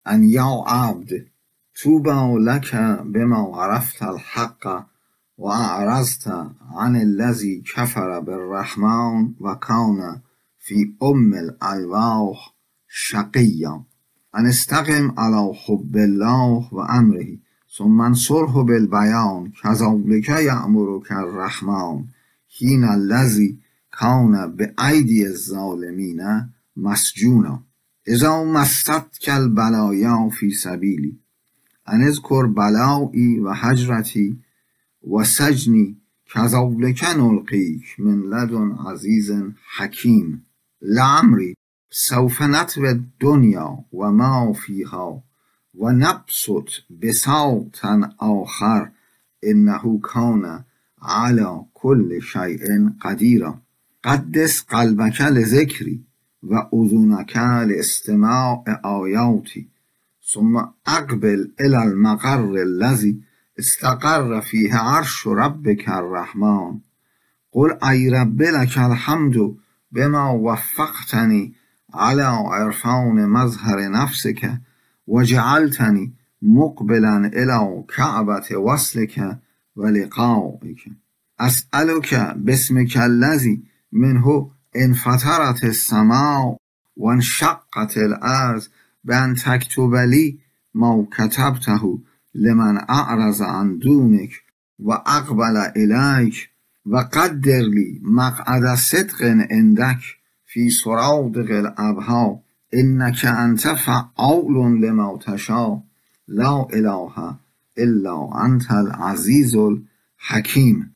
ان یا عبد طوبی لک بما عرفت الحق و اعرضت عن الذی کفر بالرحمن و کان فی الالواح شقیا. ان استقم علی حب الله و امره ثم انصره بالبیان کذلک یأمرک الرحمن حین الذی کان بایدی الظالمین مسجونا. اذا مستتک البلایا فی سبیلی ان اذکر بلایی و هجرتی و سجنی کذلک نلقیک من لدن عزیز حکیم. لعمری سوف نطوی الدنیا و ما فیها و نبسط بساطا آخر انه کان علی کل شیء قدیرا. قدس قلبک لذکری و اذنک لاستماع آیاتی ثم اقبل الی المقر الذی استقر فیه عرش ربک الرحمن. قل ای رب لک الحمد بما وفقتنی علی عرفان مظهر نفسک و جعلتنی مقبلا الی کعبة وصلک و لقائک. اسألک باسمک الذی منه انفطرت السماء و انشقت الارض بان تکتب لی ما کتبته لمن اعرض عن دونک و اقبل الیک و قدر لی مقعد صدق عندک فی سرادق الابحی انک انت فعال لما تشاء لا اله الا انت العزیز الحکیم.